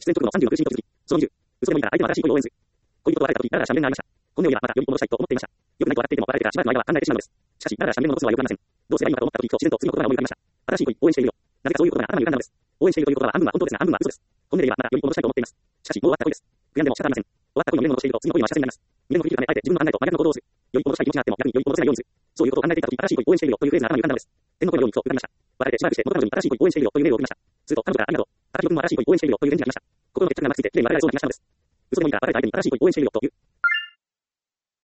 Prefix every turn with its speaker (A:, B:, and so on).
A: 出演直後の36シーンと続き、その20、嘘でもいいから相手の新しい恋を応援する。恋人と別れた時、なららシャンレンがありました。この世にはまだ呼び戻したいと思っていました。よくないと笑っていても別れてからしばらくの間は考えてしまうのです。しかし、なららシャンレンの残すのはよくありません。どうすればいいのかと思った時、自然と次の言葉が思い浮かびました。新しい恋、応援しているよ。なぜかそういうことが頭に浮かんだのです。応援しているという言葉は半分は本当ですが半分は嘘です。本音で言えばまだ呼び戻したいと思っています。しかし、もう終わった恋です。悔やんでも仕方ありません。終わった恋の未練を戻していると次の恋は幸せになります。未練のフィルターであえて自分の考えと真逆の行動をする。呼び戻したい気持ちがあっても逆に呼び戻せないようにする。そういうことを考えていた時、新しい恋応援しているよというフレーズが頭に浮かんだのです。天の声のようにと浮かびました。別れてしばらくして元彼女に新しい恋応援しているよというメールを送りました。すると彼女からありがとう。新しい君も新しい恋応援しているよという返事が来ました。心の決着がなくついて、プレイまでやりそうになりましたのです。嘘でもいいから別れた相手に新しい恋応援しているよという。